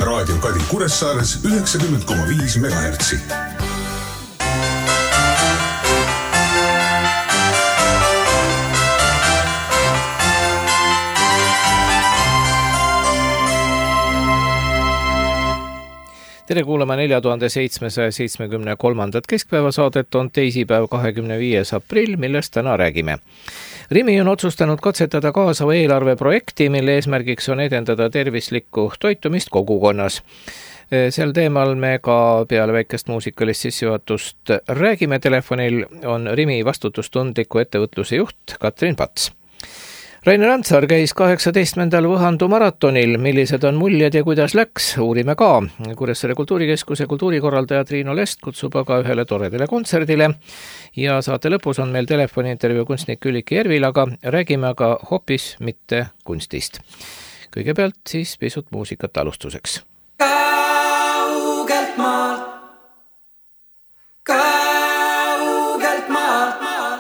Raadio Kadi Kuressaares 90,5 MHz. Tere kuulama 4773. keskpäevasaadet, on teisipäev 25. aprill, millest täna räägime. Rimi on otsustanud katsetada kaasava eelarveprojekti, mille eesmärgiks on edendada tervislikku toitumist kogukonnas. Sel teemal me ka peale väikest muusikalist sissejuhatust räägime. Telefonil on Rimi vastutustundliku ettevõtluse juht Katrin Pats. Rainer Randsaar käis 18. Võhandu maratonil. Millised on muljed ja kuidas läks, uurime ka. Kuressaare kultuurikeskuse kultuurikorraldaja Triinu Lest kutsub aga ühele toredale kontserdile. Ja saate lõpus on meil telefoniintervjuu kunstnik Külliki Järvilaga. Räägime aga hoopis mitte kunstist. Kõigepealt siis pisut muusikat alustuseks. Kaugelt maalt, kaugelt maalt.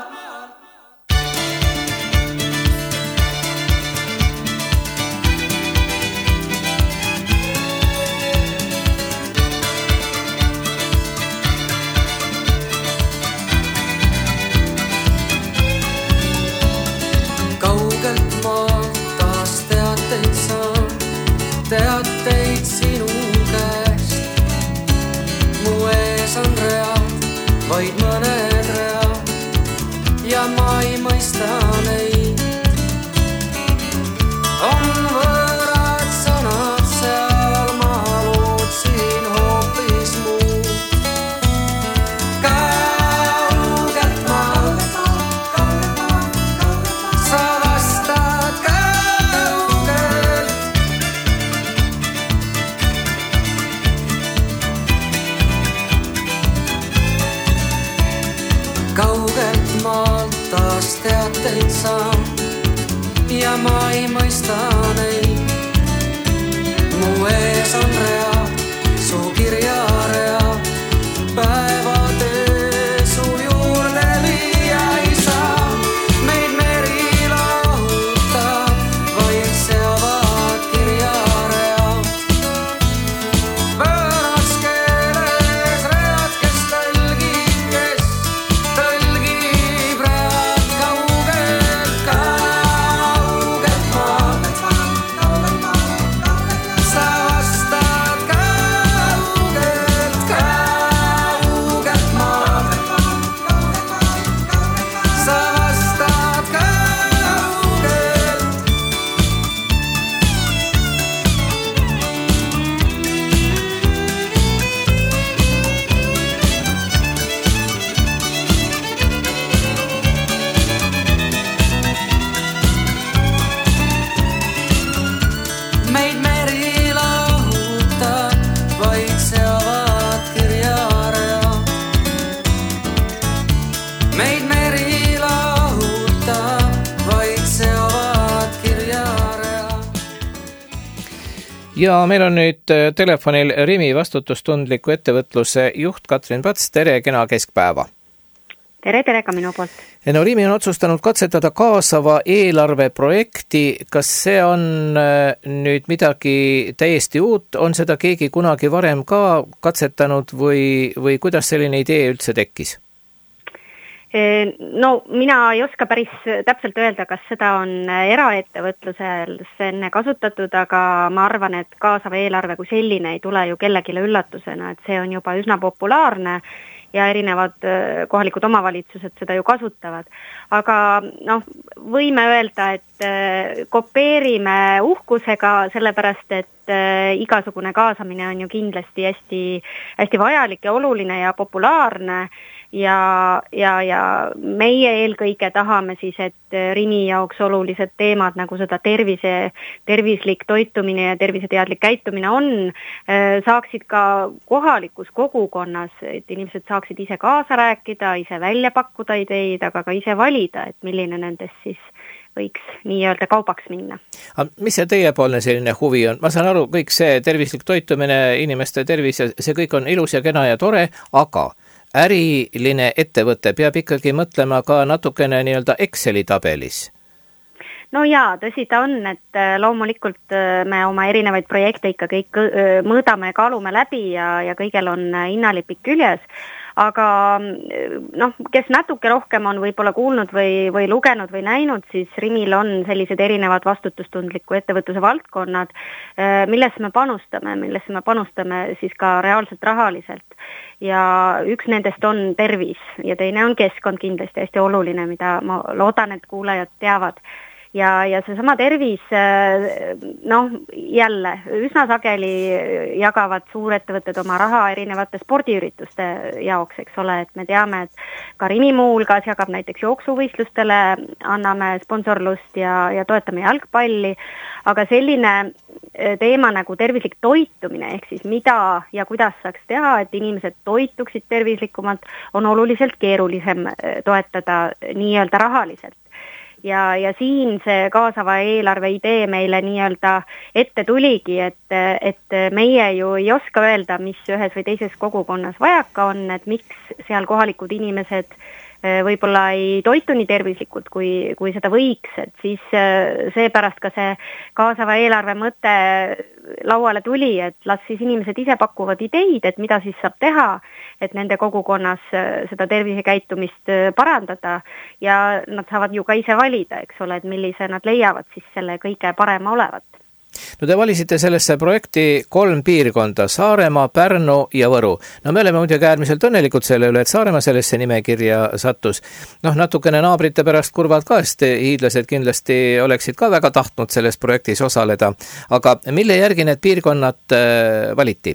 Teateid sinu käest, mu ees on read, vaid mõned read ja ma ei mõista neid. On võõrad sõnad seal, ma lootsin hoopis muud. Kaugelt maalt, sa vastad kaugelt. Kaugelt maalt taas teateid saan ja ma ei mõista neid. Mu ees on read, su kirjaread, päevatöö su juurde viia ei saa. Meid meri lahutab, vaid seavad kirjaread. Võõras keeles read, kes tõlgib read kaugelt, kaugelt maalt. Sa vastad kaugelt, kaugelt maalt. Sa vastad kaugelt. Meid meri lahutab, vaid seavad kirjaread. Meid meri lahutab, vaid seavad kirjaread. Ja meil on nüüd telefonil Rimi vastutustundliku ettevõtluse juht Katrin Pats. Tere, kena keskpäeva. Tere ka minu poolt. No Rimi on otsustanud katsetada kaasava eelarveprojekti. Kas see on nüüd midagi täiesti uut? On seda keegi kunagi varem ka katsetanud või kuidas selline idee üldse tekkis? No mina ei oska päris täpselt öelda, kas seda on eraettevõtlusel enne kasutatud, aga ma arvan, et kaasav eelarve kui selline ei tule ju kellegile üllatusena, et see on juba üsna populaarne ja erinevad kohalikud omavalitsused seda ju kasutavad. Aga võime öelda, et kopeerime uhkusega, sellepärast, et igasugune kaasamine on ju kindlasti hästi vajalik ja oluline ja populaarne. Ja meie eelkõige tahame siis, et Rimi jaoks olulised teemad nagu seda tervislik toitumine ja terviseteadlik käitumine saaksid ka kohalikus kogukonnas, et inimesed saaksid ise kaasa rääkida, ise välja pakkuda ideid, aga ka ise valida, et milline nendest siis võiks nii-öelda kaubaks minna. Mis see teiepoolne selline huvi on? Ma saan aru, kõik see tervislik toitumine, inimeste tervis, see kõik on ilus ja kena ja tore, aga äriline ettevõte peab ikkagi mõtlema ka natukene nii-öelda Exceli tabelis. no jaa, tõsi ta on, et loomulikult me oma erinevaid projekte ikka kõik mõõdame ja kaalume läbi ja kõigel on hinnalipik küljes, aga kes natuke rohkem on võib-olla kuulnud või lugenud või näinud, siis Rimil on sellised erinevad vastutustundliku ettevõtluse valdkonnad, millesse me panustame siis ka reaalselt rahaliselt. Ja üks nendest on tervis ja teine on keskkond kindlasti hästi oluline, mida ma loodan, et kuulajad teavad. Ja seesama tervis, jälle üsna sageli jagavad suurettevõtted oma raha erinevate spordiürituste jaoks, eks ole, et me teame, et ka Rimi muu hulgas jagab näiteks jooksuvõistlustele, anname sponsorlust ja toetame jalgpalli, aga selline teema nagu tervislik toitumine, ehk siis mida ja kuidas saaks teha, et inimesed toituksid tervislikumalt, on oluliselt keerulisem toetada nii-öelda rahaliselt. Ja siin see kaasava eelarve idee meile nii-öelda ette tuligi, et meie ju ei oska öelda, mis ühes või teises kogukonnas vajaka on, et miks seal kohalikud inimesed võib-olla ei toitu nii tervislikult, kui seda võiks, et siis seepärast ka see kaasava eelarve mõte lauale tuli, et las siis inimesed ise pakuvad ideid, et mida siis saab teha, et nende kogukonnas seda tervisekäitumist parandada ja nad saavad ju ka ise valida, eks ole, et millise nad leiavad siis selle kõige parema olevat. No te valisite sellesse projekti 3 piirkonda, Saaremaa, Pärnu ja Võru. No me oleme muidugi äärmiselt õnnelikud selle üle, et Saaremaa sellesse nimekirja sattus. Natukene naabrite pärast kurvad ka, sest hiidlased kindlasti oleksid ka väga tahtnud selles projektis osaleda. Aga mille järgi need piirkonnad valiti?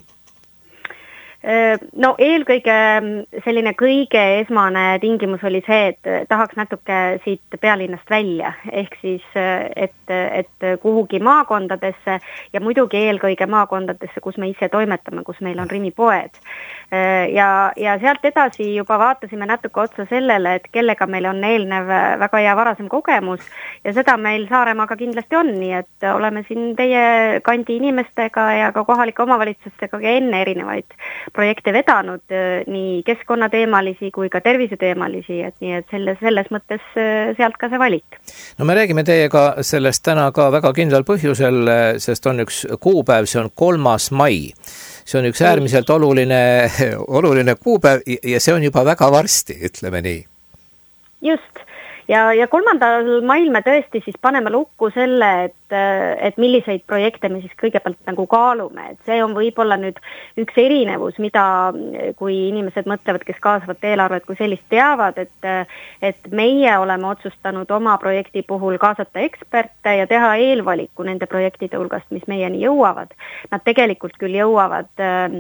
No eelkõige selline kõige esmane tingimus oli see, et tahaks natuke siit pealinnast välja, ehk siis, et kuhugi maakondadesse ja muidugi eelkõige maakondadesse, kus me ise toimetame, kus meil on Rimi poed. Ja sealt edasi juba vaatasime natuke otsa sellele, et kellega meil on eelnev väga hea varasem kogemus ja seda meil Saaremaaga kindlasti on, nii et oleme siin teie kandi inimestega ja ka kohalike omavalitsustega enne erinevaid projekte vedanud, nii keskkonnateemalisi kui ka terviseteemalisi, et nii et selles mõttes sealt ka see valik. No me räägime teiega sellest täna ka väga kindlal põhjusel, sest on üks kuupäev, see on 3. mai. See on üks äärmiselt oluline kuupäev ja see on juba väga varsti, ütleme nii. Just. Ja 3. mail me tõesti siis paneme lukku selle, et milliseid projekte me siis kõigepealt nagu kaalume, et see on võib-olla nüüd üks erinevus, mida kui inimesed mõtlevad, kes kaasavat eelarvet kui sellist teavad, et meie oleme otsustanud oma projekti puhul kaasata eksperte ja teha eelvaliku nende projektide hulgast, mis meieni jõuavad. Nad tegelikult küll jõuavad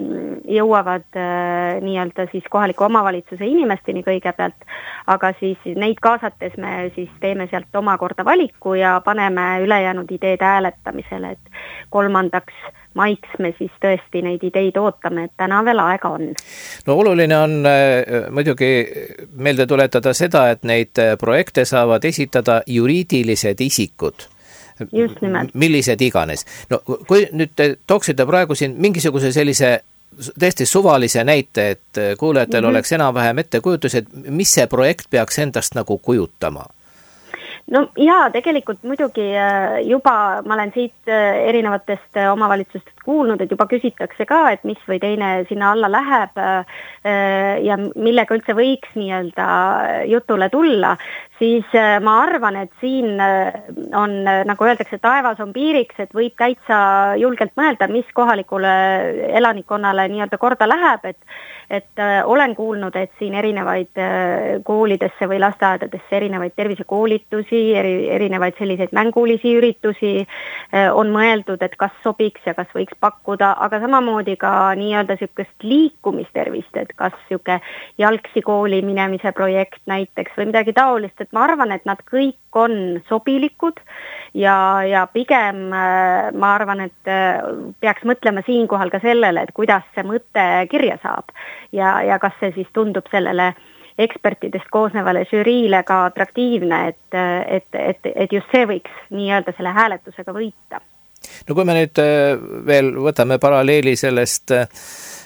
nii-öelda siis kohaliku omavalitsuse inimesteni kõigepealt, aga siis neid kaasates me siis teeme sealt omakorda valiku ja paneme ülejäänud ideed hääletamisele, et 3. maiks me siis tõesti neid ideid ootame, et täna veel aega on. No oluline on muidugi meelde tuletada seda, et neid projekte saavad esitada juriidilised isikud. Just nimelt. Millised iganes. No kui nüüd te tooksite praegu siin mingisuguse sellise tõesti suvalise näite, et kuulajatel oleks enam-vähem ettekujutus, et mis see projekt peaks endast nagu kujutama? No jaa, tegelikult muidugi juba ma olen siit erinevatest omavalitsustest kuulnud, et juba küsitakse ka, et mis või teine sinna alla läheb ja millega üldse võiks nii-öelda jutule tulla, siis ma arvan, et siin on, nagu öeldakse, taevas on piiriks, et võib täitsa julgelt mõelda, mis kohalikule elanikkonnale nii-öelda korda läheb, et olen kuulnud, et siin erinevaid koolidesse või lasteaedadesse erinevaid tervisekoolitusi, erinevaid selliseid mängulisi üritusi on mõeldud, et kas sobiks ja kas võiks pakkuda, aga samamoodi ka nii-öelda sükest liikumistervist, et kas süke jalgsi kooli minemise projekt näiteks või midagi taolist, et ma arvan, et nad kõik on sobilikud ja pigem ma arvan, et peaks mõtlema siinkohal ka sellele, et kuidas see mõte kirja saab ja kas see siis tundub sellele ekspertidest koosnevale žüriile ka atraktiivne, et just see võiks nii-öelda selle hääletusega võita. No kui me nüüd veel võtame paralleeli sellest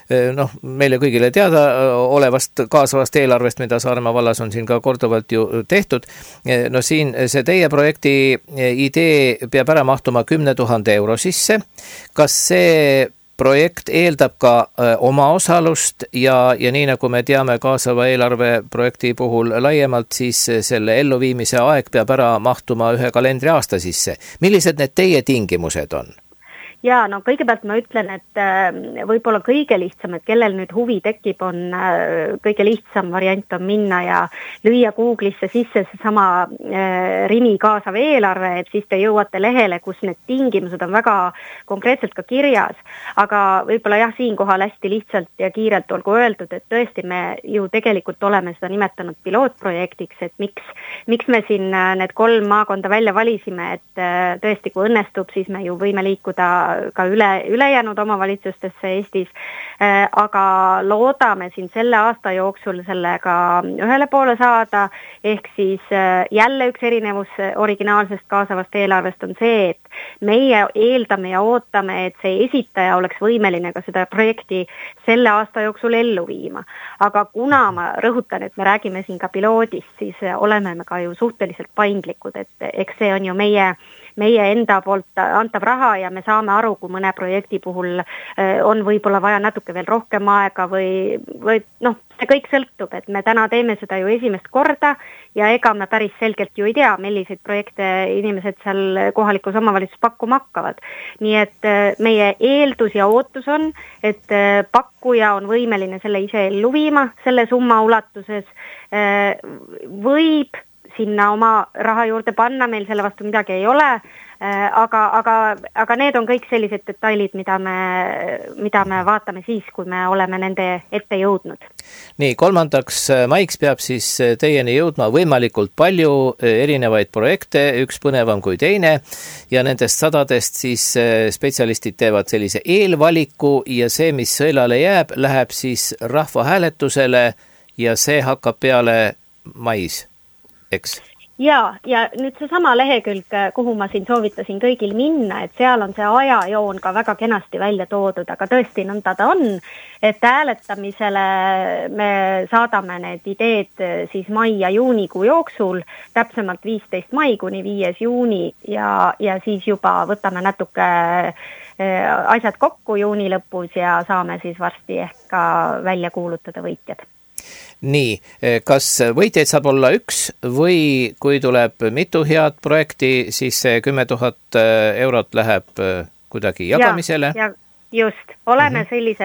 noh, meile kõigile teada olevast kaasavast eelarvest, mida Saaremaa vallas on siin ka korduvalt ju tehtud. No siin see teie projekti idee peab ära mahtuma 10 000 euro sisse. Kas see projekt eeldab ka omaosalust ja nii nagu me teame kaasava eelarve projekti puhul laiemalt, siis selle elluviimise aeg peab ära mahtuma 1 kalendriaasta sisse. Millised need teie tingimused on? Ja no kõigepealt ma ütlen, et võib-olla kõige lihtsam, et kellel nüüd huvi tekib, on kõige lihtsam variant on minna ja lüüa Google'isse sisse seesama Rimi kaasav eelarve, et siis te jõuate lehele, kus need tingimused on väga konkreetselt ka kirjas. Aga võib-olla jah, siinkohal hästi lihtsalt ja kiirelt olgu öeldud, et tõesti me ju tegelikult oleme seda nimetanud pilootprojektiks, et miks me siin need 3 maakonda välja valisime, et tõesti kui õnnestub, siis me ju võime liikuda ka ülejäänud omavalitsustesse Eestis, aga loodame siin selle aasta jooksul sellega ühele poole saada, ehk siis jälle üks erinevus originaalsest kaasavast eelarvest on see, et meie eeldame ja ootame, et see esitaja oleks võimeline ka seda projekti selle aasta jooksul ellu viima. Aga kuna ma rõhutan, et me räägime siin ka piloodist, siis oleme me ka ju suhteliselt paindlikud, et eks see on ju meie enda poolt antav raha ja me saame aru, kui mõne projekti puhul on võib-olla vaja natuke veel rohkem aega või noh, see kõik sõltub, et me täna teeme seda ju esimest korda ja ega me päris selgelt ju ei tea, milliseid projekte inimesed seal kohalikus omavalitsus pakkuma hakkavad. Nii et meie eeldus ja ootus on, et pakkuja on võimeline selle ise ellu viima, selle summa ulatuses võib sinna oma raha juurde panna, meil selle vastu midagi ei ole, aga need on kõik sellised detailid, mida me vaatame siis, kui me oleme nende ette jõudnud. Nii, 3. maiks peab siis teieni jõudma võimalikult palju erinevaid projekte, üks põnevam kui teine, ja nendest 100 siis spetsialistid teevad sellise eelvaliku ja see, mis sõelale jääb, läheb siis rahvahääletusele ja see hakkab peale mais. Eks? Ja nüüd see sama lehekülg, kuhu ma siin soovitasin kõigil minna, et seal on see ajajoon ka väga kenasti välja toodud, aga tõesti nõnda ta on, et hääletamisele me saadame need ideed siis mai ja juunikuu jooksul, täpsemalt 15 mai kuni 5 juuni ja siis juba võtame natuke asjad kokku juuni lõpus ja saame siis varsti ehk ka välja kuulutada võitjad. Nii, kas võitjaid saab olla üks või kui tuleb mitu head projekti, siis see 10 000 eurot läheb kuidagi jagamisele? Ja just, oleme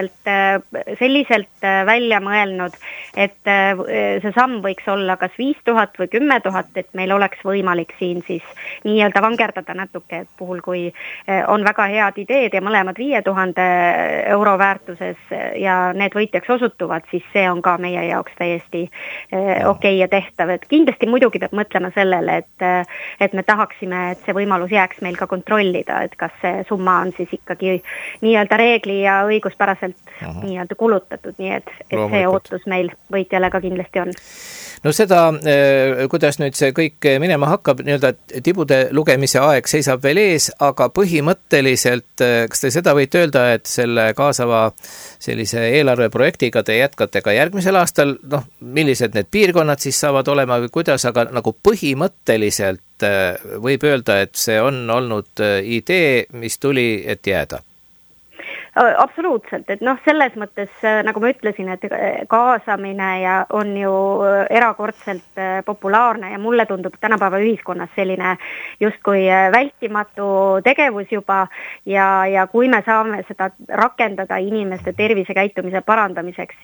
selliselt välja mõelnud, et see samm võiks olla kas 5000 või 10 000, et meil oleks võimalik siin siis nii-öelda vangerdada natuke, et puhul kui on väga head ideed ja mõlemad 5000 euro väärtuses ja need võitjaks osutuvad, siis see on ka meie jaoks täiesti okei ja tehtav. Et kindlasti muidugi peab mõtlema sellele, et me tahaksime, et see võimalus jääks meil ka kontrollida, et kas see summa on siis ikkagi nii-öelda reegli ja õiguspäraselt nii-öelda kulutatud, nii et see ootus meil võitjale ka kindlasti on. No seda, kuidas nüüd see kõik minema hakkab, nii-öelda tibude lugemise aeg seisab veel ees, aga põhimõtteliselt, kas te seda võite öelda, et selle kaasava sellise eelarveprojektiga te jätkate ka järgmisel aastal, noh, millised need piirkonnad siis saavad olema või kuidas, aga nagu põhimõtteliselt võib öelda, et see on olnud idee, mis tuli, et jääda? Absoluutselt, et noh, selles mõttes, nagu ma ütlesin, et kaasamine ja on ju erakordselt populaarne ja mulle tundub tänapäeva ühiskonnas selline justkui vältimatu tegevus juba ja kui me saame seda rakendada inimeste tervisekäitumise parandamiseks,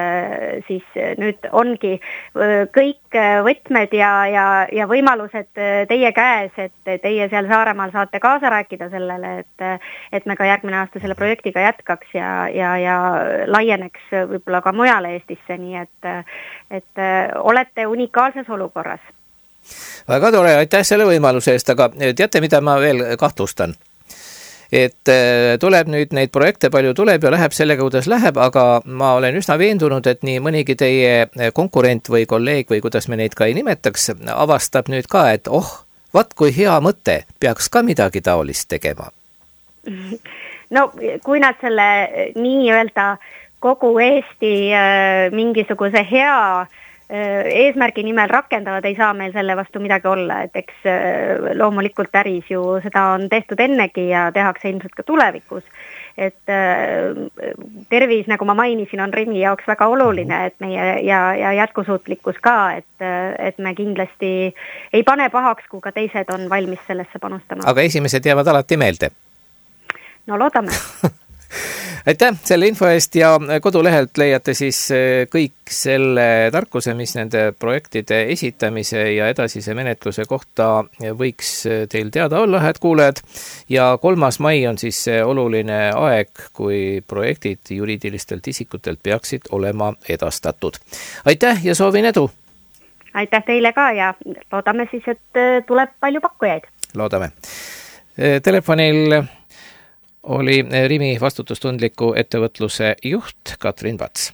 siis nüüd ongi kõik võtmed ja võimalused teie käes, et teie seal Saaremaal saate kaasa rääkida sellele, et me ka järgmine aasta selle projektiga jätkaks ja laieneks võib-olla ka mujale Eestisse, nii et olete unikaalses olukorras. Väga tore, aitäh selle võimaluse eest, aga teate, mida ma veel kahtlustan? Et tuleb nüüd neid projekte palju tuleb ja läheb sellega, kuidas läheb, aga ma olen üsna veendunud, et nii mõnigi teie konkurent või kolleeg või kuidas me neid ka ei nimetaks, avastab nüüd ka, et vaat kui hea mõte, peaks ka midagi taolist tegema. No kui nad selle nii-öelda kogu Eesti mingisuguse hea eesmärgi nimel rakendavad, ei saa meil selle vastu midagi olla, et eks loomulikult äris ju seda on tehtud ennegi ja tehakse ilmselt ka tulevikus. Et tervis, nagu ma mainisin, on Rimi jaoks väga oluline, et meie ja jätkusuutlikkus ka, et me kindlasti ei pane pahaks, kui ka teised on valmis sellesse panustama. Aga esimesed jäävad alati meelde? No loodame. Aitäh selle info eest ja kodulehelt leiate siis kõik selle tarkuse, mis nende projektide esitamise ja edasise menetluse kohta võiks teil teada olla, head kuulajad. Ja 3. mai on siis see oluline aeg, kui projektid juriidilistelt isikutelt peaksid olema edastatud. Aitäh ja soovin edu! Aitäh teile ka ja loodame siis, et tuleb palju pakkujaid. Loodame. Telefonil oli Rimi vastutustundliku ettevõtluse juht Katrin Pats.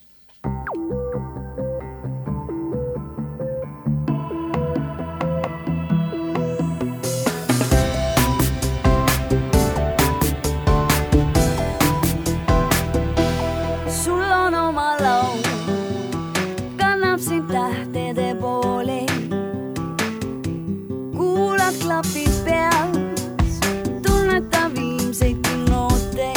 Sul on oma laul, kannab sind tähtede poole. Kuulad klapid peas, tunneta viimseid noote.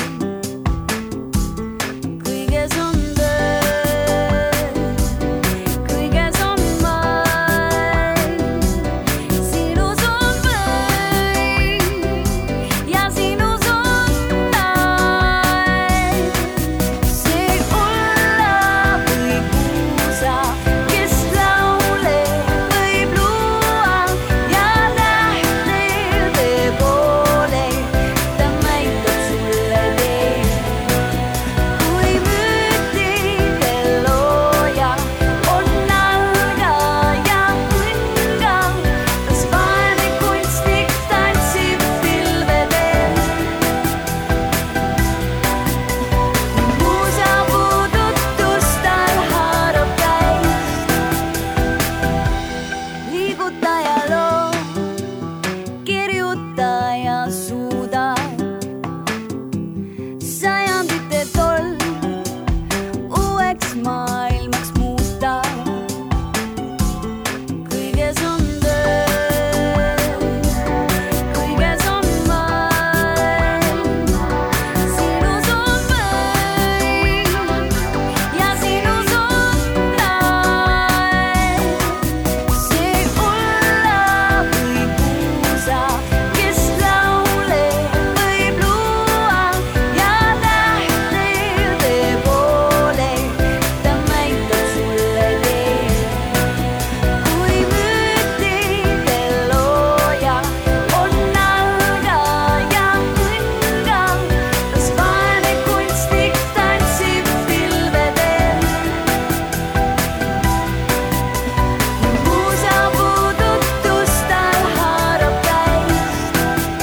Kõiges on töö, kõiges on mail. Sinus on võim ja sinus on nail. See olla või kuusa, kes laule võib luua ja tähtede poole ta näitab sulle tee. Kui müütide looja on nalga ja õnga, kas vaene kunstik tantsib pilvedel. Muusa puudutus tal haarab käist, liigutaja loo, kirjutaja suudab sajandite toll uueks maailmaks muuta. Kõiges on töö, kõiges on mail. Sinus on võim ja sinus on nail. See olla või kuusa, kes laule võib luua ja tähtede poole ta näitab sulle tee. Kui müütide looja on nalga ja õnga, kas vaene kunstik tantsib pilvedel. Muusa puudutus tal haarab käist.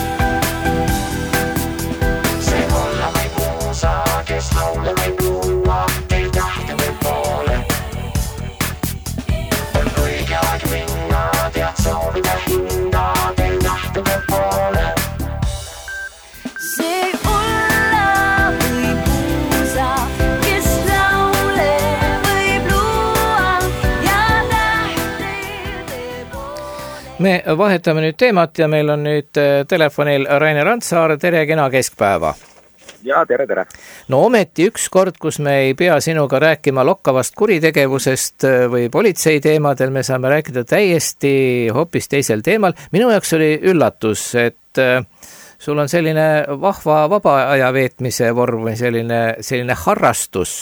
See olla või muusa, kes laule võib luua teil tähtede poole. On õige aeg minna, tead soovida hinda teil tähtede poole. See olla või kuusa, kes laule võib luua ja tähtede poole. Me vahetame nüüd teemat ja meil on nüüd telefonil Rainer Randsaar. Tere, kena keskpäeva! Ja tere! No ometi üks kord, kus me ei pea sinuga rääkima lokkavast kuritegevusest või politsei teemadel, me saame rääkida täiesti hoopis teisel teemal. Minu jaoks oli üllatus, et sul on selline vahva vaba aja veetmise vorm või selline harrastus.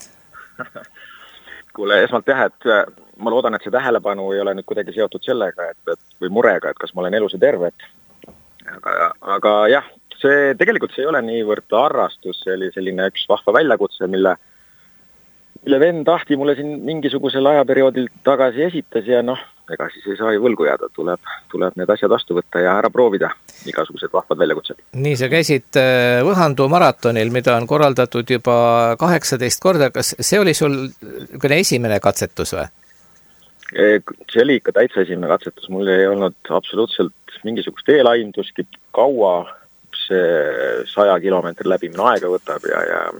Kuule, esmalt jah, et ma loodan, et see tähelepanu ei ole nüüd kuidagi seotud sellega, või murega, et kas ma olen elus ja terve. Aga jah, see tegelikult see ei ole niivõrd harrastus, see oli selline üks vahva väljakutse, mille vend tahti mulle siin mingisugusel ajaperioodil tagasi esitas ja ega siis ei saa ju võlgu jääda, tuleb need asjad vastu võtta ja ära proovida igasugused vahvad väljakutsed. Nii, sa käisid Võhandu maratonil, mida on korraldatud juba 18 korda. Kas see oli sul esimene katsetus või? See oli ikka täitsa esimene katsetus, mul ei olnud absoluutselt mingisugust eelaimduski kaua see 100 kilomeetri läbimine aega võtab ja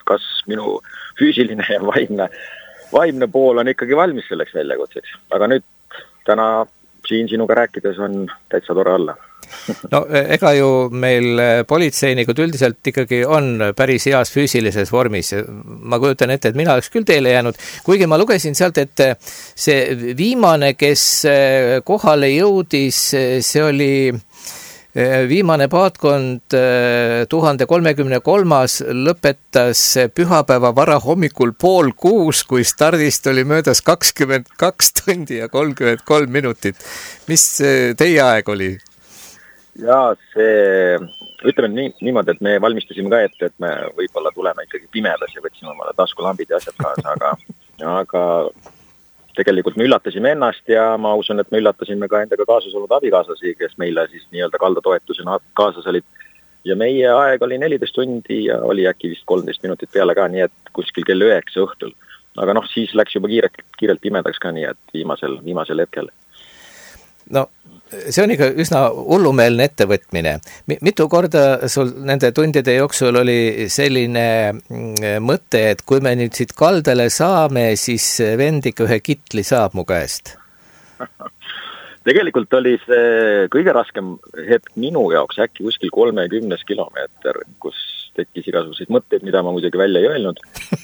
kas minu füüsiline ja vaimne pool on ikkagi valmis selleks väljakutseks. Aga nüüd täna siin sinuga rääkides on täitsa tore olla. No ega ju meil politseinikud üldiselt ikkagi on päris heas füüsilises vormis. Ma kujutan ette, et mina oleks küll teele jäänud, kuigi ma lugesin sealt, et see viimane, kes kohale jõudis, see oli viimane paatkond 1033. lõpetas pühapäeva varahommikul 5:30, kui stardist oli möödas 22 tundi ja 33 minutit. Mis teie aeg oli? Ja see, ütleme niimoodi, et me valmistasime ka ette, et me võib-olla tuleme ikkagi pimedas ja võtsime omale taskulambid ja asjad kaasa, aga tegelikult me üllatasime ennast ja ma usun, et me üllatasime ka endaga kaasas olnud abikaasasi, kes meile siis nii-öelda kaldatoetusena kaasas olid. Ja meie aeg oli 14 tundi ja oli äkki vist 13 minutit peale ka, nii et kuskil kell 9 õhtul. Aga siis läks juba kiirelt pimedaks ka, nii et viimasel hetkel. No, see on ikka üsna hullumeelne ettevõtmine. Mitu korda sul nende tundide jooksul oli selline mõte, et kui me nüüd siit kaldale saame, siis vend ikka ühe kitli saab mu käest? Tegelikult oli see kõige raskem hetk minu jaoks äkki kuskil 30 kilomeeter, kus tekkis igasuguseid mõtteid, mida ma muidugi välja ei öelnud.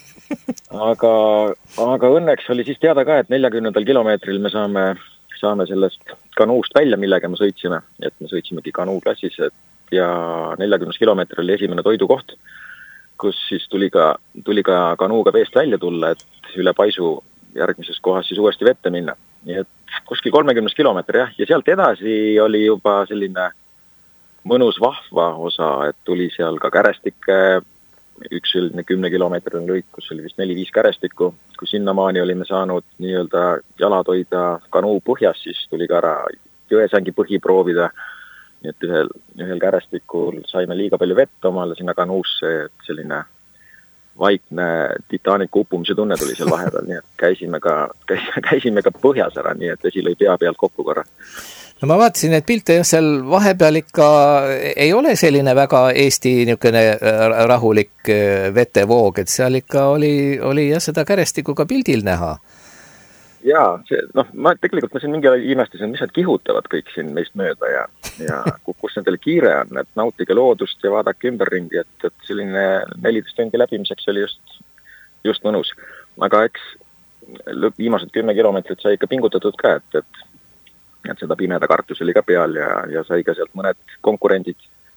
Aga õnneks oli siis teada ka, et 40. kilomeetril me saame sellest kanuust välja, millega me sõitsime, et me sõitsimegi kanuuklassis ja 40 kilomeetril oli esimene toidukoht, kus siis tuli ka kanuuga veest välja tulla, et üle paisu järgmises kohas siis uuesti vette minna. Nii et kuskil 30 kilomeetri ja sealt edasi oli juba selline mõnus vahva osa, et tuli seal ka kärestikke, üks selline 10 kilomeetrini lõik, kus oli vist 4-5 kärestikku. Kui sinnamaani olime saanud nii-öelda jalad hoida kanuu põhjas, siis tuli ka ära jõesängi põhi proovida. Nii et ühel kärestikul saime liiga palju vett omale sinna kanuusse, et selline vaikne Titanicu uppumise tunne tuli seal vahepeal, nii et käisime ka põhjas ära, nii et vesi lõi pea pealt kokku korra. No ma vaatasin, et pilte seal vahepeal ikka ei ole selline väga Eesti niisugune rahulik vetevoog, et seal ikka oli jah seda kärestikku ka pildil näha. Jaa, ma siin mingi imestasin, mis nad kihutavad kõik siin meist mööda ja kus nendele kiire on, et nautige loodust ja vaadake ümberringi, et selline 14 tundi läbimiseks oli just mõnus. Aga eks viimased 10 kilomeetrit sai ikka pingutatud ka, et seda pimeda kartus oli ka peal ja sai ka sealt mõned konkurendid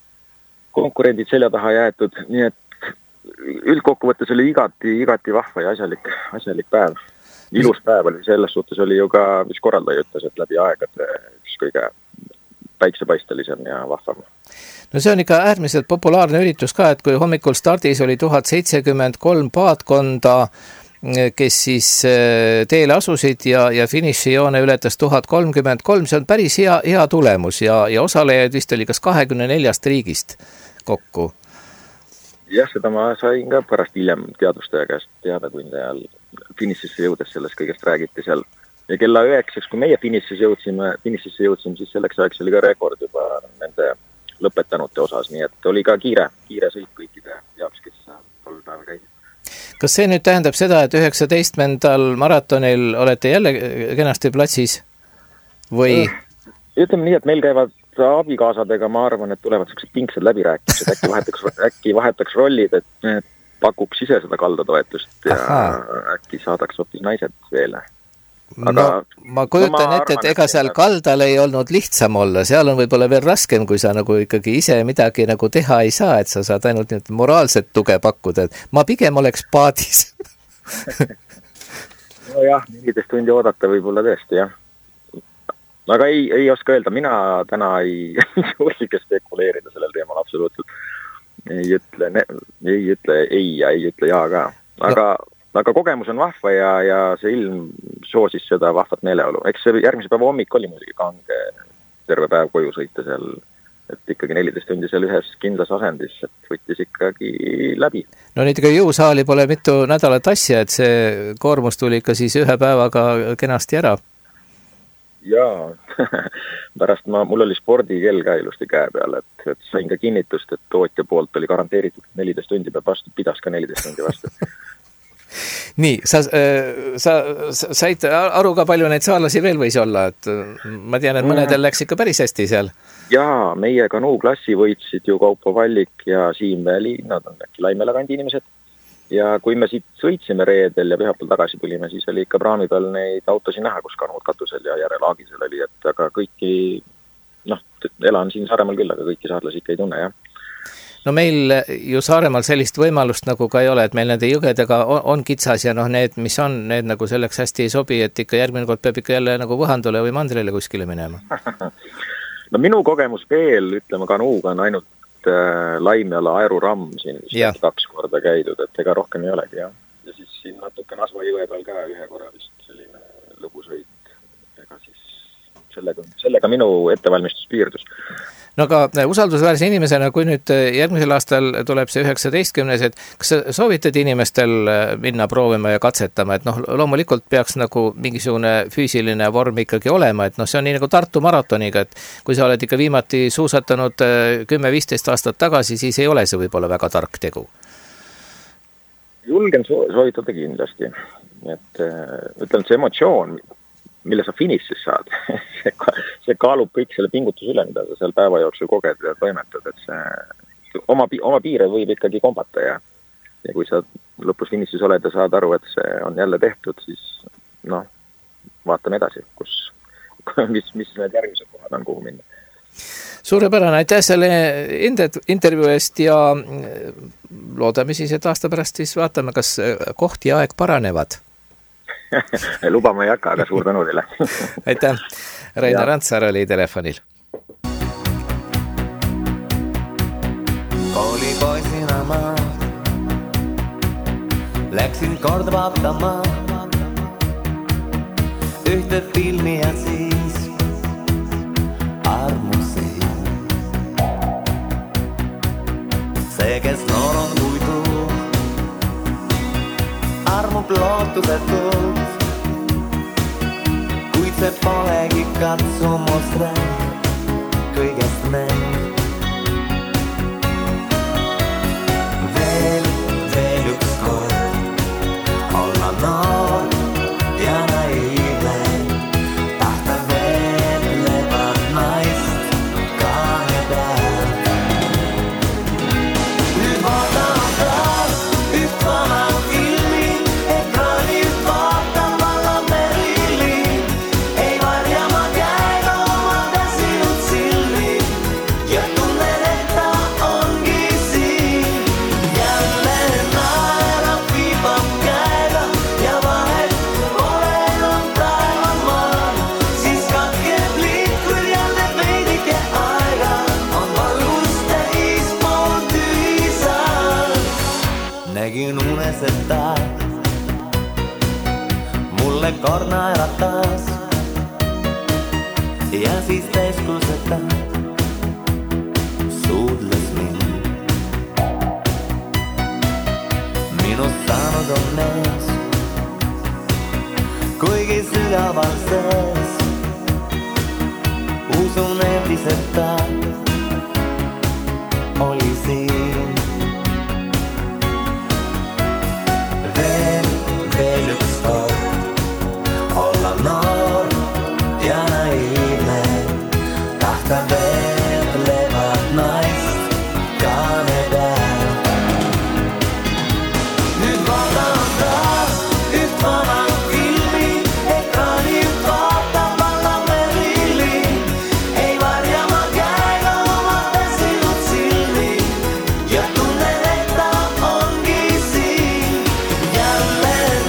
selja taha jäetud, nii et üldkokkuvõttes oli igati vahva ja asjalik päev. Ilus päev oli, selles suhtes oli ju ka, mis korraldaja ütles, et läbi aegade üks kõige päiksepaistelisem ja vahvam. No see on ikka äärmiselt populaarne üritus ka, et kui hommikul stardis oli 1073 paatkonda, kes siis teele asusid ja finišijoone ületas 1033, see on päris hea tulemus ja osalejaid vist oli kas 24 riigist kokku. Jah, seda ma sain ka pärast hiljem teadvustaja käest teada, kui ajal finišisse jõudes sellest kõigest räägiti seal. Ja kella 9, kui meie finišisse jõudsime, siis selleks ajaks oli ka rekord juba nende lõpetanute osas, nii et oli ka kiire sõit kõikide jaoks, kes tol päeval käisid. Kas see nüüd tähendab seda, et 19. maratonil olete jälle kenasti platsis või? Ütleme nii, et meil käivad abikaasadega, ma arvan, et tulevad sellised pingsed läbirääkimised, äkki vahetaks rollid, et pakuks ise seda kaldatoetust ja äkki saadaks hoopis naised veel. Ma kujutan ette, et ega seal kaldal ei olnud lihtsam olla, seal on võib-olla veel raskem, kui sa nagu ikkagi ise midagi nagu teha ei saa, et sa saad ainult moraalset tuge pakkuda, et ma pigem oleks paadis. No jah, 14 tundi oodata võib-olla tõesti, jah. Aga ei oska öelda, mina täna ei julge spekuleerida sellel teemal absoluutselt. Ei ütle ei ja ei ütle jaa ka. Aga kogemus on vahva ja see ilm soosis seda vahvat meeleolu. Eks see järgmise päeva hommik oli muidugi kange terve päev koju sõita seal, et ikkagi 14 tundi seal ühes kindlas asendis, et võttis ikkagi läbi. No nüüd ikka jõusaali pole mitu nädalat asja, et see koormus tuli ikka siis ühe päevaga kenasti ära. jaa, pärast mul oli spordikell ka ilusti käe peal, et sain ka kinnitust, et tootja poolt oli garanteeritud 14 tundi peab vastu, pidas ka 14 tundi vastu. Nii, sa said aru ka palju neid saarlasi veel võis olla, et ma tean, et mõnedel läks ikka päris hästi seal. Jaa, meie kanuuklassi võitsid ju Kaupo Vallik ja Siim Väli, nad on äkki Laimela kandi inimesed. Ja kui me siit sõitsime reedel ja pühapäeval tagasi tulime, siis oli ikka praami peal neid autosid näha, kus kanuud katusel ja järelaagisel oli, et aga kõiki, elan siin Saaremaal küll, aga kõiki saarlasi ikka ei tunne, jah. No meil ju Saaremaal sellist võimalust nagu ka ei ole, et meil nende jõgedega on kitsas ja need, mis on, need nagu selleks hästi ei sobi, et ikka järgmine kord peab ikka jälle nagu Võhandule või Mandrile kuskile minema. No minu kogemus veel, ütleme, kanuuga on ainult Laimjala Aeru-Ramm siin 2 korda käidud, et ega rohkem ei olegi, jah. Ja siis siin natuke Nasva jõe peal ka 1 korra vist selline lõbusõit. Ega siis sellega minu ettevalmistus piirdus. No aga usaldusväärse inimesena, kui nüüd järgmisel aastal tuleb see 19, et kas sa soovitad inimestel minna proovima ja katsetama, et loomulikult peaks nagu mingisugune füüsiline vorm ikkagi olema, et see on nii nagu Tartu maratoniga, et kui sa oled ikka viimati suusatanud 10-15 aastat tagasi, siis ei ole see võib-olla väga tark tegu. Julgen soovitada kindlasti, et ütlen, et see emotsioon, mille sa finišis saad, see kaalub kõik selle pingutus üle, mida sa seal päeva jooksul koged ja toimetad, et see oma piire võib ikkagi kombata ja kui sa lõpus finišis oled ja saad aru, et see on jälle tehtud, siis vaatame edasi, mis need järgmised kohad on, kuhu minna. Suurepärane, aitäh selle intervjuu eest ja loodame siis, et aasta pärast siis vaatame, kas koht ja aeg paranevad. Lubama ei hakka, aga suur tänu teile. Aitäh, Reinar Rantsar oli telefonil. Koolipoisina ma läksin kord vaatama ühte filmi ja siis armusin. See, kes noor on kuidu armub lootusetult, kuid see polegi katsumus rääk kõigest mäng. Veel üks kord olla noor ja naiivne, tahta veel levad naist kaane peal. Nüüd vaatan taas üht vana mulle kord naeratas ja siis teiskuseta suudles mind. Minust saanud on mees, kuigi sügaval sees usun endiseta oli siin. Veel üks kord olla noor ja naiivne, tahta veel levad naist kaane peal. Nüüd vaatan taas üht vana filmi, ekraanilt vaatab alla merilli, ei varja ma käega oma väsinud silmi ja tunnen, et ta ongi siin. Jälle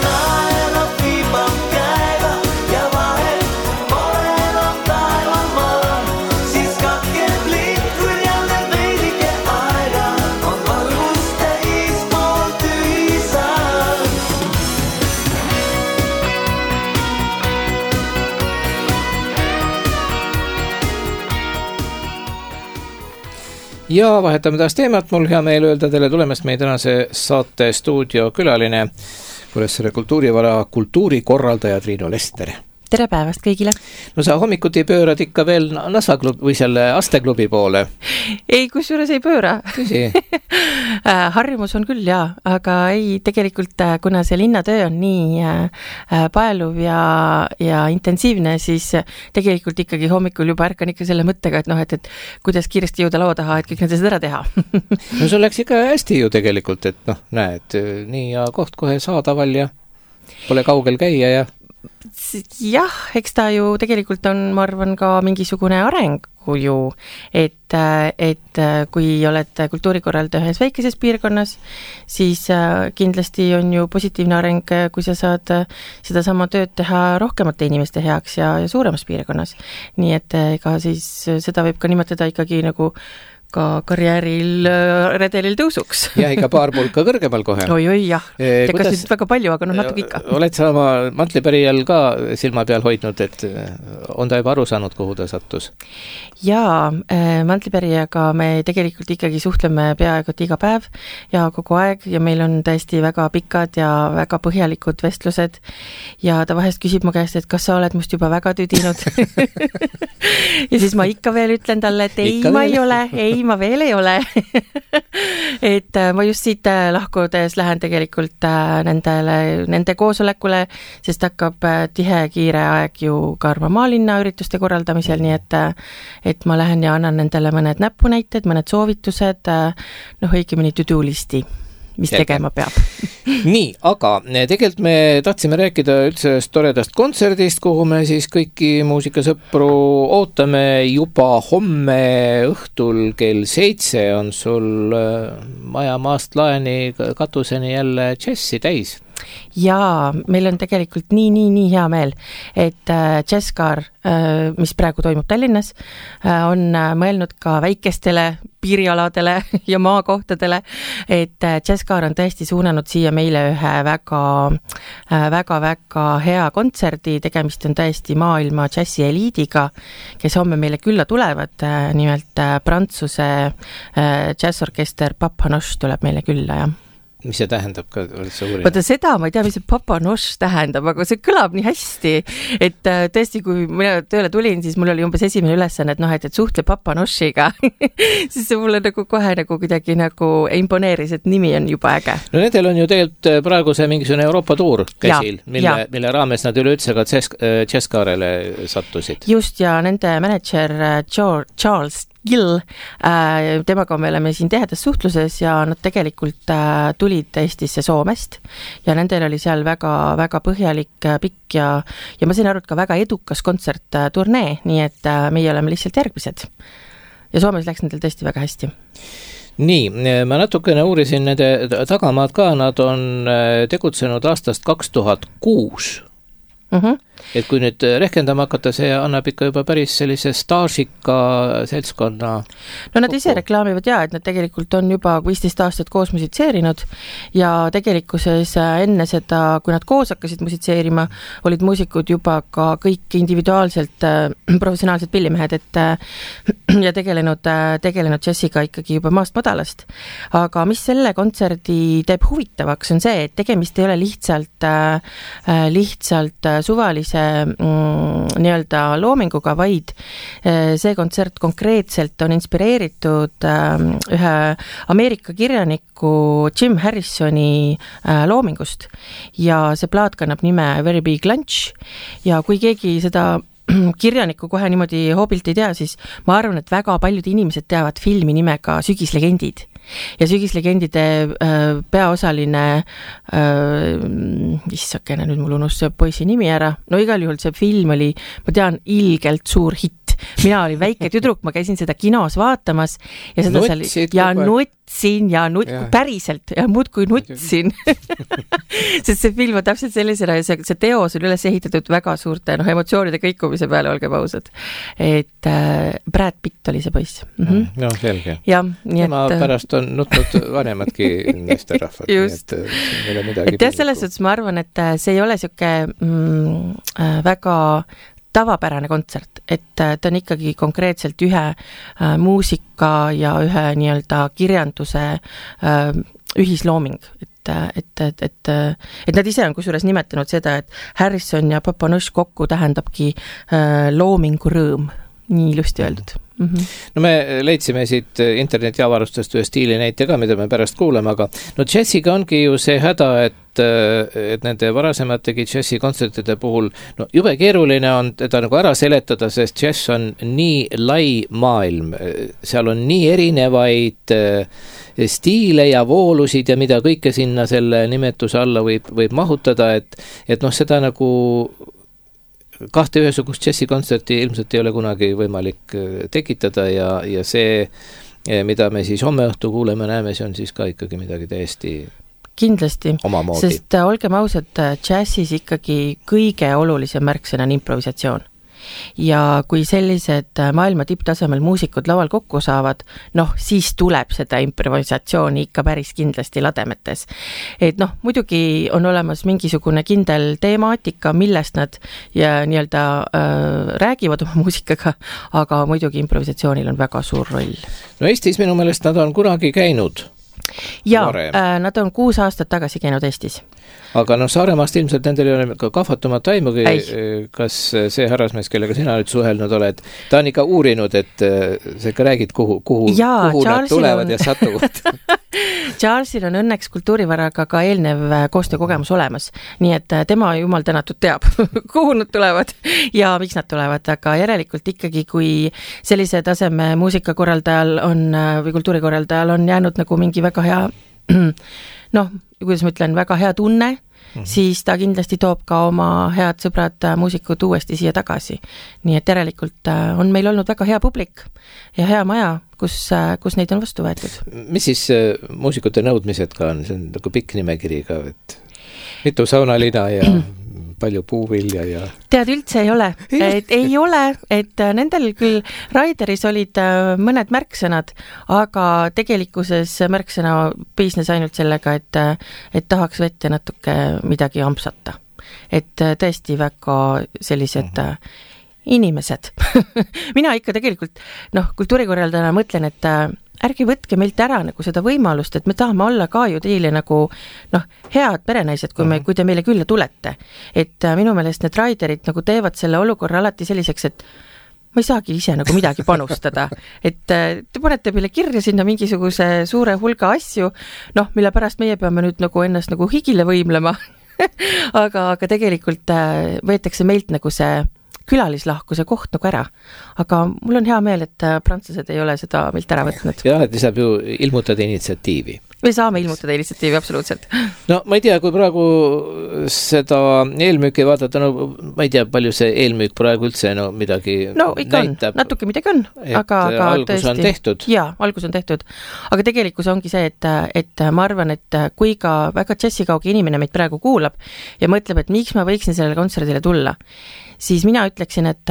ja vahetame taas teemat, mul hea meel öelda teile tulemast meie tänase saate stuudio külaline, Kuressaare kultuurivara kultuurikorraldaja Triinu Lester. tere päevast kõigile! No sa hommikuti pöörad ikka veel Nasva või selle Asteklubi poole? Ei, kusjuures ei pööra. Tõsi? Harjumus on küll, jaa, aga ei, tegelikult kuna see linnatöö on nii paeluv ja intensiivne, siis tegelikult ikkagi hommikul juba ärkan ikka selle mõttega, et kuidas kiiresti jõuda laua taha, et kõik need asjad ära teha. No sul läks ikka hästi ju tegelikult, et näed, nii ja koht kohe saadaval ja pole kaugel käia ja jah, eks ta ju tegelikult on, ma arvan, ka mingisugune arengu ju, et kui oled kultuurikorraldaja ühes väikeses piirkonnas, siis kindlasti on ju positiivne areng, kui sa saad seda sama tööd teha rohkemate inimeste heaks ja suuremas piirkonnas. Nii et ega siis seda võib ka nimetada ikkagi nagu ka karjääril redelil tõusuks. Ja ikka paar pulka kõrgemal kohe. Oi, jah. Tekas nüüd väga palju, aga natuke ikka. Oled sa oma mantlipärijal ka silma peal hoidnud, et on ta juba aru saanud, kuhu ta sattus? Jaa, mantlipärijaga me tegelikult ikkagi suhtleme peaaegu iga päev ja kogu aeg ja meil on tõesti väga pikad ja väga põhjalikud vestlused ja ta vahest küsib mu käest, et kas sa oled must juba väga tüdinud. Ja siis ma ikka veel ütlen talle, et ei, ma ei ole, ma veel ei ole. Et ma just siit lahkudes lähen tegelikult nende koosolekule, sest hakkab tihe kiire aeg ju Karva maalinna ürituste korraldamisel, nii et ma lähen ja annan nendele mõned näpunäited, mõned soovitused, õigemini to-do listi, mis tegema peab. Nii, aga tegelikult me tahtsime rääkida üldse toredast kontserdist, kuhu me siis kõiki muusikasõpru ootame juba homme õhtul kell 7 on sul maja maast laeni katuseni jälle džessi täis. Jaa, meil on tegelikult nii hea meel, et Jazzcar, mis praegu toimub Tallinnas, on mõelnud ka väikestele piirialadele ja maakohtadele, et Jazzcar on tõesti suunanud siia meile ühe väga hea kontserdi, tegemist on tõesti maailma džässi eliidiga, kes homme meile külla tulevad, nimelt Prantsuse džässorkester Papanoš tuleb meile külla, jah. Mis see tähendab ka? Vaata seda, ma ei tea, mis see Papanoš tähendab, aga see kõlab nii hästi, et tõesti, kui mina tööle tulin, siis mul oli umbes esimene ülesanne, et suhtle Papanošiga, siis see mulle nagu kohe nagu kuidagi nagu imponeeris, et nimi on juba äge. No nendel on ju tegelikult praegu see mingisugune Euroopa tuur käsil, mille raames nad üleüldse ka Jazzcarele sattusid. Just, ja nende manager Charles Gill, temaga me oleme siin tehedas suhtluses ja nad tegelikult tulid Eestisse Soomest ja nendel oli seal väga põhjalik, pikk ja ma sain aru, et ka väga edukas kontsertturnee, nii et meie oleme lihtsalt järgmised. Ja Soomes läks nendel tõesti väga hästi. Nii, ma natukene uurisin nende tagamaad ka, nad on tegutsenud aastast 2006. Et kui nüüd rehkendama hakata, see annab ikka juba päris sellise staažika seltskonna. No nad ise reklaamivad et nad tegelikult on juba 15 aastat koos musitseerinud ja tegelikkuses enne seda, kui nad koos hakkasid musitseerima, olid muusikud juba ka kõik individuaalselt professionaalsed pillimehed, ja tegelenud džässiga ikkagi juba maast madalast. Aga mis selle kontserdi teeb huvitavaks on see, et tegemist ei ole lihtsalt suvalise nii-öelda loominguga, vaid see kontsert konkreetselt on inspireeritud ühe Ameerika kirjaniku Jim Harrisoni loomingust ja see plaat kannab nime Very Big Lunch ja kui keegi seda kirjaniku kohe niimoodi hoobilt ei tea, siis ma arvan, et väga paljud inimesed teavad filmi nimega Sügislegendid. Ja Sügislegendide peaosaline issakene, nüüd mul unus see poisi nimi ära, no igal juhul see film oli, ma tean, ilgelt suur hitt. Mina olin väike tüdruk, ma käisin seda kinos vaatamas ja seda nutsin ja päriselt ja muudkui nutsin. Sest see film on täpselt sellisena ja see teos on üles ehitatud väga suurte emotsioonide kõikumise peale, olgem ausad. Et Brad Pitt oli see poiss. No selge. Ja, ma pärast on nutnud vanemadki meesterahvad. Just. Et selles suhtes ma arvan, et see ei ole siuke väga tavapärane kontsert, et ta on ikkagi konkreetselt ühe muusika ja ühe nii-öelda kirjanduse ühislooming. Et et nad ise on kusjuures nimetanud seda, et Harrison ja Papa Nush kokku tähendabki loomingu rõõm, nii ilusti öeldud. No me leidsime siit interneti avarustest ühe stiilinäite ka, mida me pärast kuuleme, aga no džässiga ongi ju see häda, et nende varasemategi džässi kontsertide puhul no jube keeruline on teda nagu ära seletada, sest džäss on nii lai maailm, seal on nii erinevaid stiile ja voolusid ja mida kõike sinna selle nimetuse alla võib mahutada, et noh, seda nagu kahte ühesugust džässikontserti ilmselt ei ole kunagi võimalik tekitada ja see, mida me siis homme õhtu kuuleme, näeme, see on siis ka ikkagi midagi täiesti kindlasti, omamoodi. Sest olgem ausad, džässis ikkagi kõige olulisem märksõna on improvisatsioon. Ja kui sellised maailma tipptasemel muusikud laual kokku saavad, noh, siis tuleb seda improvisatsiooni ikka päris kindlasti lademetes. Et noh, muidugi on olemas mingisugune kindel teemaatika, millest nad ja nii-öelda räägivad oma muusikaga, aga muidugi improvisatsioonil on väga suur roll. No Eestis minu meelest nad on kunagi käinud. Ja, nad on 6 aastat tagasi käinud Eestis. Aga noh, Saaremaast ilmselt nendel ei ole ka kahvatumat aimugi, kas see härrasmees, kellega sina nüüd suhelnud oled, ta on ikka uurinud, et sa ikka räägid, kuhu nad tulevad ja satuvad. Charlesil on õnneks kultuurivaraga ka eelnev koostöökogemus olemas, nii et tema jumal tänatud teab, kuhu nad tulevad ja miks nad tulevad, aga järelikult ikkagi, kui sellise taseme muusikakorraldajal on või kultuurikorraldajal on jäänud nagu mingi väga hea noh, kuidas ma ütlen, väga hea tunne, siis ta kindlasti toob ka oma head sõbrad muusikud uuesti siia tagasi. Nii et järelikult on meil olnud väga hea publik ja hea maja, kus neid on vastu võetud. Mis siis muusikute nõudmised ka on? See on nagu pikk nimekiri ka, et mitu saunalina ja palju puuvilja ja... Tead, üldse ei ole. Ei ole, et nendel küll Raideris olid mõned märksõnad, aga tegelikkuses märksõna piisnes ainult sellega, et tahaks vette natuke midagi ampsata. Et tõesti väga sellised inimesed. Mina ikka tegelikult, kultuurikorraldajana mõtlen, et ärge võtke meilt ära nagu seda võimalust, et me tahame olla ka ju teile nagu head perenaised, kui te meile külla tulete. Et minu meelest need Raiderid nagu teevad selle olukorra alati selliseks, et ma ei saagi ise nagu midagi panustada. Et te panete meile kirja sinna mingisuguse suure hulga asju, mille pärast meie peame nüüd nagu ennast nagu higile võimlema. aga tegelikult võetakse meilt nagu see külalislahkuse koht nagu ära. Aga mul on hea meel, et prantslased ei ole seda meilt ära võtnud. Jah, et saab ju ilmutada initsiatiivi. Me saame ilmutada initsiatiivi, absoluutselt. No ma ei tea, kui praegu seda eelmüüki vaadata, ma ei tea, palju see eelmüük praegu üldse midagi näitab. Natuke midagi on. Aga algus tõesti, on tehtud. Jaa, algus on tehtud. Aga tegelikkus ongi see, et ma arvan, et kui ka väga džessikauge inimene meid praegu kuulab ja mõtleb, et miks ma võiksin sellele kontserdile tulla, siis mina ütleksin, et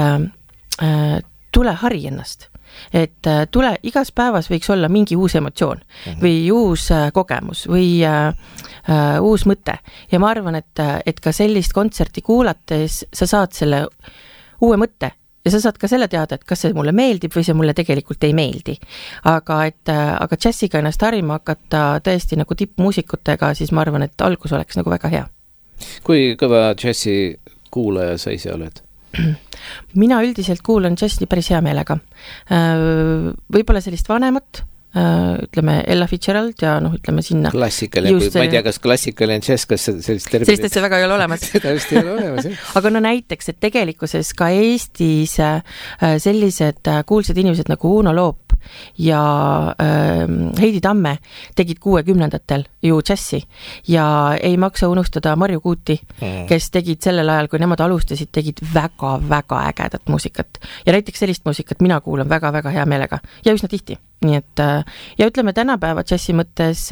tule hari ennast. Et tule, igas päevas võiks olla mingi uus emotsioon või uus kogemus või uus mõte. Ja ma arvan, et ka sellist kontserti kuulates sa saad selle uue mõtte ja sa saad ka selle teada, et kas see mulle meeldib või see mulle tegelikult ei meeldi. Aga džässiga ennast harima hakata tõesti nagu tippmuusikutega, siis ma arvan, et algus oleks nagu väga hea. Kui kõva džässi kuulaja sa ise oled? Mina üldiselt kuulan džässi päris hea meelega. Võib-olla sellist vanemat, ütleme Ella Fitzgerald ja ütleme sinna. Klassikaline, ma ei tea, kas klassikaline džäss, kas sellist terminit? Sellist asja väga ei ole olemas. Seda just ei ole olemas, jah. Aga näiteks, et tegelikkuses ka Eestis sellised kuulsad inimesed nagu Uno Loop ja Heidi Tamme tegid 60-ndatel ju džässi ja ei maksa unustada Marju Kuuti, kes tegid sellel ajal, kui nemad alustasid, tegid väga-väga ägedat muusikat. Ja näiteks sellist muusikat mina kuulan väga-väga hea meelega ja üsna tihti. Nii et, ja ütleme tänapäeva džässi mõttes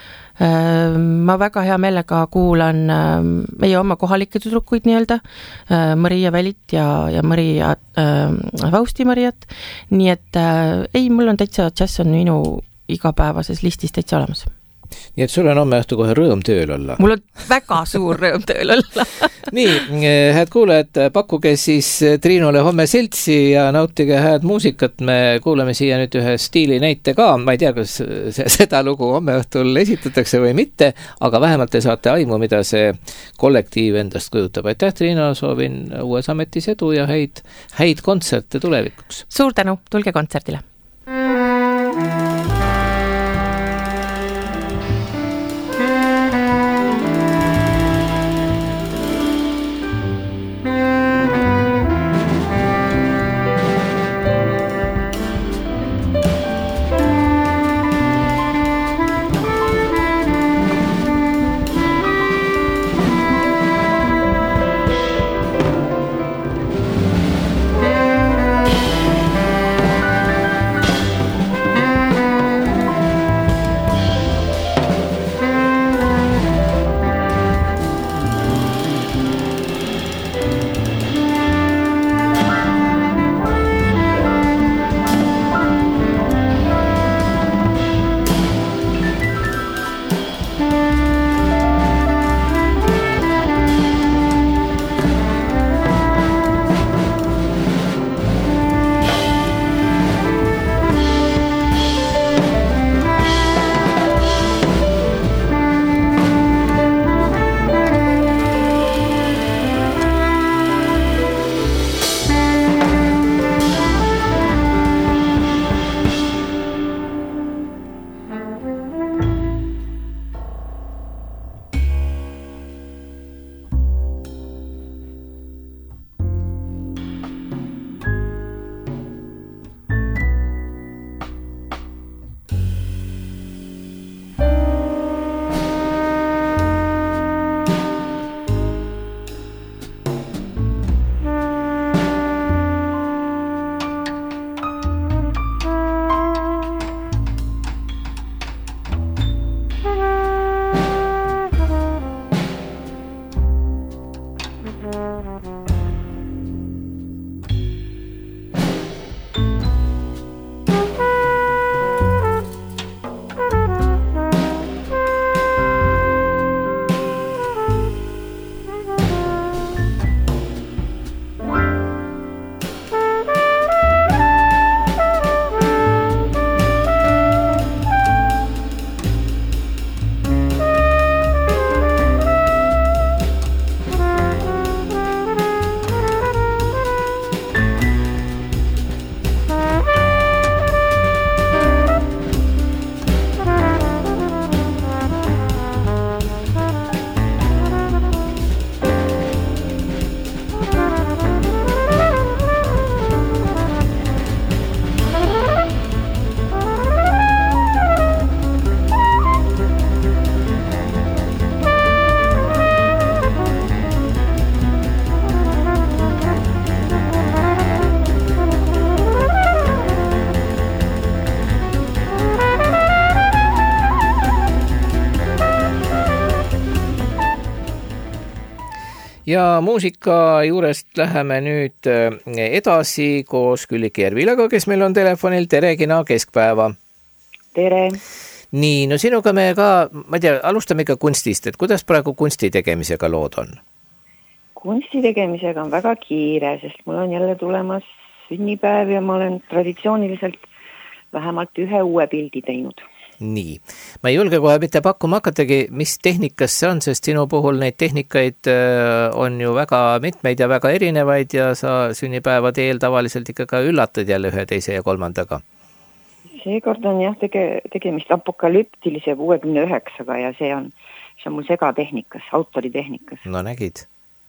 ma väga hea meelega kuulan meie oma kohalikke tüdrukuid nii-öelda, Maria Välit ja Maria Fausti Mariat, nii et ei, mul on täitsa džäss on minu igapäevases listis täitsa olemas. Nii et sul on homme õhtu kohe rõõm tööl olla. Mul on väga suur rõõm tööl olla. Nii, head kuulajad, pakkuge siis Triinule homme seltsi ja nautige head muusikat. Me kuuleme siia nüüd ühe stiili näite ka. Ma ei tea, kas seda lugu homme õhtul esitatakse või mitte, aga vähemalt te saate aimu, mida see kollektiiv endast kujutab. Aitäh, Triina, soovin uues ametis edu ja häid kontserte tulevikuks. Suur tänu, tulge kontserdile. Ja muusika juurest läheme nüüd edasi koos Külliki Järvilaga, kes meil on telefonil. Tere, kena keskpäeva. Tere. Nii, no sinuga me ka, ma ei tea, alustame ikka kunstist, et kuidas praegu kunsti tegemisega lood on? Kunsti tegemisega on väga kiire, sest mul on jälle tulemas sünnipäev ja ma olen traditsiooniliselt vähemalt ühe uue pildi teinud. Nii, ma ei julge kohe mitte pakkuma hakatagi, mis tehnikas see on, sest sinu puhul neid tehnikaid on ju väga mitmeid ja väga erinevaid ja sa sünnipäevad eel tavaliselt ikka ka üllatad jälle ühe, teise ja kolmandaga. Seekord on jah tegemist apokalüptilise 69-ga ja see on mul segatehnikas, autoritehnikas. No nägid.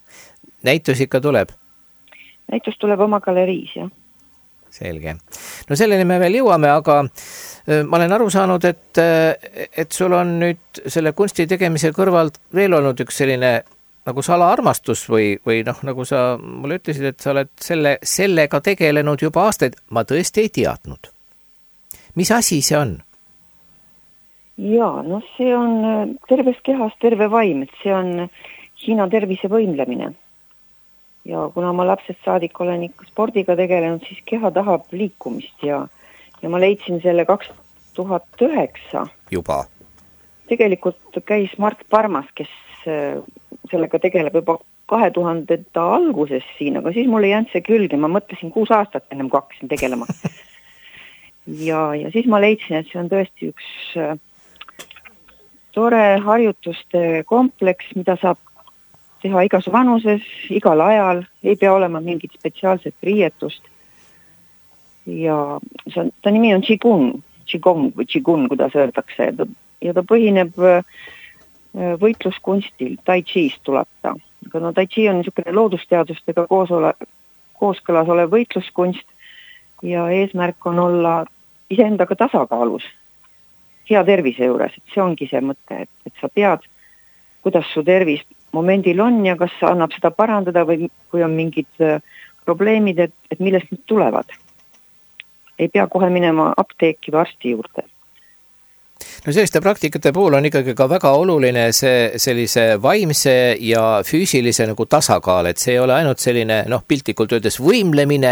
Näitus ikka tuleb? Näitus tuleb oma galeriis, jah. Selge. No selleni me veel jõuame, aga ma olen aru saanud, et sul on nüüd selle kunsti tegemise kõrvalt veel olnud üks selline nagu salaarmastus või noh, nagu sa mulle ütlesid, et sa oled sellega tegelenud juba aastaid. Ma tõesti ei teadnud. Mis asi see on? Jaa, no see on terves kehas terve vaim, et see on Hiina tervise võimlemine. Ja kuna ma lapsest saadik olen ikka spordiga tegelenud, siis keha tahab liikumist ja ma leidsin selle 2009. Juba? tegelikult käis Mart Parmas, kes sellega tegeleb juba 2000 alguses siin, aga siis mul ei jäänud see külge, ma mõtlesin 6 aastat ennem, kui hakkasin tegelema. ja siis ma leidsin, et see on tõesti üks tore harjutuste kompleks, mida saab teha igas vanuses, igal ajal, ei pea olema mingit spetsiaalset riietust. Ja ta nimi on Qigong või Qigun, kuidas öeldakse, ja ta põhineb võitluskunstil, Tai Chi'st tuleb ta. Aga no Tai Chi on niisugune loodusteadustega kooskõlas olev võitluskunst ja eesmärk on olla iseendaga tasakaalus, hea tervise juures, et see ongi see mõte, et sa tead, kuidas su tervis momendil on ja kas annab seda parandada või kui on mingid probleemid, et millest need tulevad. Ei pea kohe minema apteeki või arsti juurde. No selliste praktikate puhul on ikkagi ka väga oluline see sellise vaimse ja füüsilise nagu tasakaal, et see ei ole ainult selline, piltlikult öeldes võimlemine,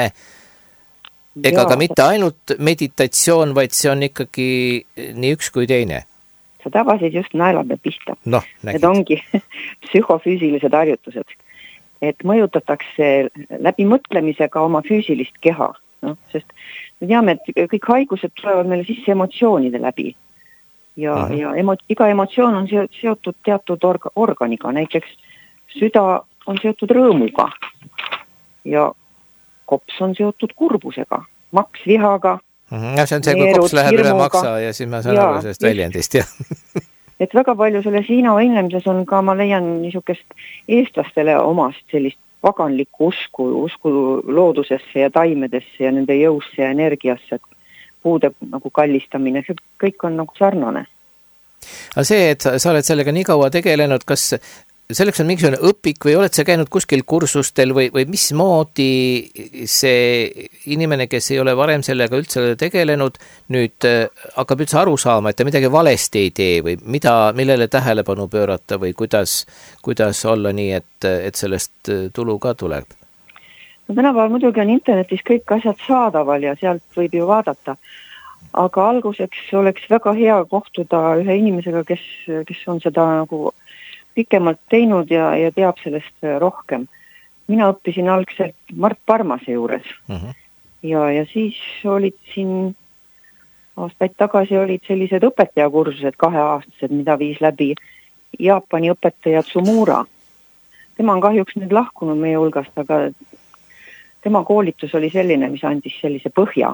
ega ka mitte ainult meditatsioon, vaid see on ikkagi nii üks kui teine. Sa tabasid just naelade pista. Need ongi psühhofüüsilised harjutused, et mõjutatakse läbi mõtlemisega oma füüsilist keha, sest me teame, et kõik haigused tulevad meile sisse emotsioonide läbi. Ja iga emotsioon on seotud teatud organiga, näiteks süda on seotud rõõmuga ja kops on seotud kurbusega, maks vihaga. Ja see on see, kui kops läheb üle maksa ja siis ma saan aru sellest väljendist. Et väga palju selles Hiina võimlemises on ka, ma leian niisugust eestlastele omast sellist paganlikku usku loodusesse ja taimedesse ja nende jõusse ja energiasse, puude nagu kallistamine, see kõik on nagu sarnane. Aga see, et sa oled sellega nii kaua tegelenud, kas selleks on mingisugune õpik või oled sa käinud kuskil kursustel või mismoodi see inimene, kes ei ole varem sellega üldse tegelenud, nüüd hakkab üldse aru saama, et ta midagi valesti ei tee või millele tähelepanu pöörata või kuidas olla nii, et sellest tulu ka tuleb? No tänapäeval muidugi on internetis kõik asjad saadaval ja sealt võib ju vaadata. Aga alguseks oleks väga hea kohtuda ühe inimesega, kes on seda nagu pikemalt teinud ja teab sellest rohkem. Mina õppisin algselt Mart Parmase juures. Ja siis olid siin aastaid tagasi olid sellised õpetajakursused 2-aastased, mida viis läbi Jaapani õpetaja Tsumura. Tema on kahjuks nüüd lahkunud meie hulgast, aga tema koolitus oli selline, mis andis sellise põhja.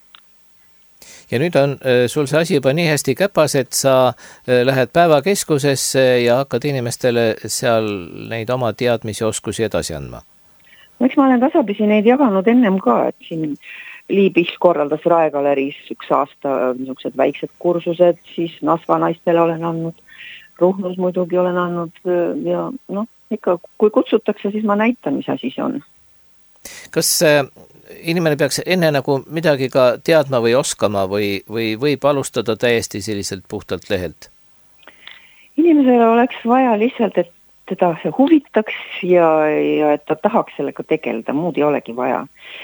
Ja nüüd on sul see asi juba nii hästi käpas, et sa lähed päevakeskusesse ja hakkad inimestele seal neid oma teadmisi oskusi edasi andma. Eks ma olen tasapisi neid jaganud ennem ka, et siin Liibis korraldas Raegaleriis 1 aasta niisugused väiksed kursused, siis Nasva naistele olen andnud, Ruhnus muidugi olen andnud ja ikka kui kutsutakse, siis ma näitan, mis asi see on. Kas inimene peaks enne nagu midagi ka teadma või oskama või võib alustada täiesti selliselt puhtalt lehelt? Inimesele oleks vaja lihtsalt, et teda see huvitaks ja et ta tahaks sellega tegeleda, muud ei olegi vaja.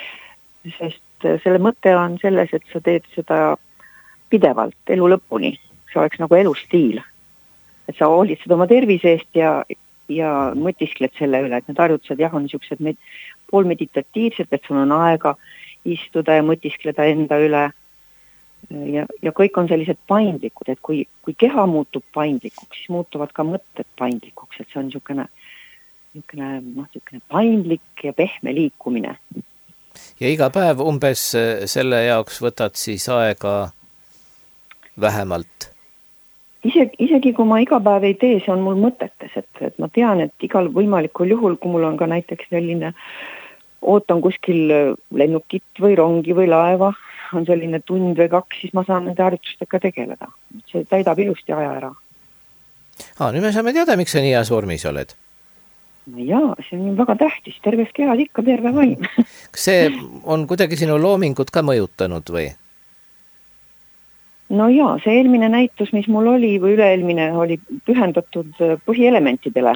Sest selle mõte on selles, et sa teed seda pidevalt elu lõpuni. See oleks nagu elustiil. Et sa hoolitsed oma tervise eest ja mõtiskled selle üle, et need harjutused on niisugused poolmeditatiivsed, et sul on aega istuda ja mõtiskleda enda üle ja kõik on sellised paindlikud, et kui keha muutub paindlikuks, siis muutuvad ka mõtted paindlikuks, et see on niisugune paindlik ja pehme liikumine. Ja iga päev umbes selle jaoks võtad siis aega vähemalt? Isegi kui ma iga päev ei tee, see on mul mõtetes, et ma tean, et igal võimalikul juhul, kui mul on ka näiteks selline, ootan kuskil lennukit või rongi või laeva, on selline tund või 2, siis ma saan nende harjutustega tegeleda. See täidab ilusti aja ära. Nüüd me saame teada, miks sa nii heas vormis oled? No jaa, see on väga tähtis, terves kehas ikka terve vaim. Kas see on kuidagi sinu loomingut ka mõjutanud või? No jaa, see eelmine näitus, mis mul oli või üleelmine, oli pühendatud põhielementidele.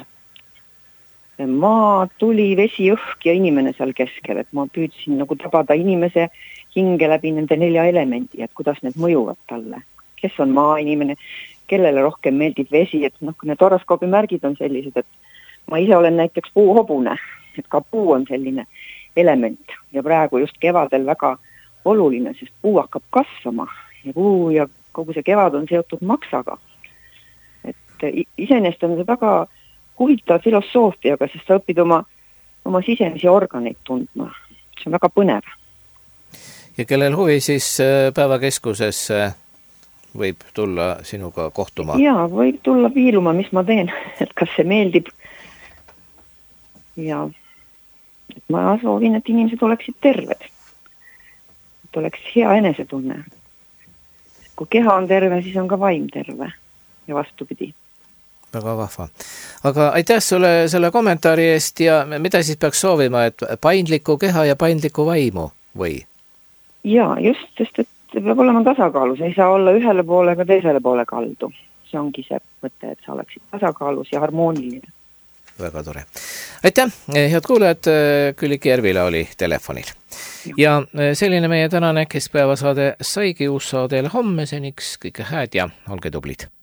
Maa, tuli, vesi, õhk ja inimene seal keskel, et ma püüdsin nagu tabada inimese hinge läbi nende 4 elemendi, et kuidas need mõjuvad talle. Kes on maainimene, kellele rohkem meeldib vesi, et noh, need horoskoobi märgid on sellised, et ma ise olen näiteks puuhobune, et ka puu on selline element ja praegu just kevadel väga oluline, sest puu hakkab kasvama ja puu ja kogu see kevad on seotud maksaga. Et iseenesest on see väga huvitav filosoofiaga, sest sa õpid oma sisemisi organeid tundma. See on väga põnev. Ja kellel huvi, siis päevakeskuses võib tulla sinuga kohtuma? Jaa, võib tulla piiluma, mis ma teen, et kas see meeldib. Ja et ma soovin, et inimesed oleksid terved. Et oleks hea enesetunne. Kui keha on terve, siis on ka vaim terve ja vastupidi. Väga vahva. Aga aitäh sulle selle kommentaari eest ja mida siis peaks soovima, et paindliku keha ja paindliku vaimu või? Jaa, just, sest et peab olema tasakaalus, ei saa olla ühele poole ega teisele poole kaldu. See ongi see mõte, et sa oleksid tasakaalus ja harmooniline. Väga tore. Aitäh, head kuulajad, Külliki Järvila oli telefonil. Ja selline meie tänane keskpäevasaade saigi, uus saade homme, seniks kõike hääd ja olge tublid.